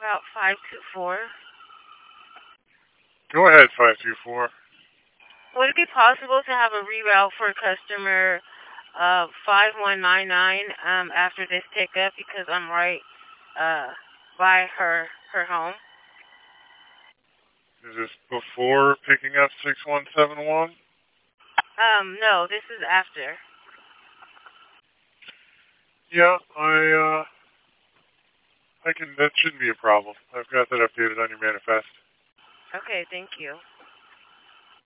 Route 524. Go ahead, 524. Would it be possible to have a reroute for customer 5199 after this pickup because I'm right by her home? Is this before picking up 6171? No, this is after. Yeah, that shouldn't be a problem. I've got that updated on your manifest. Okay, thank you.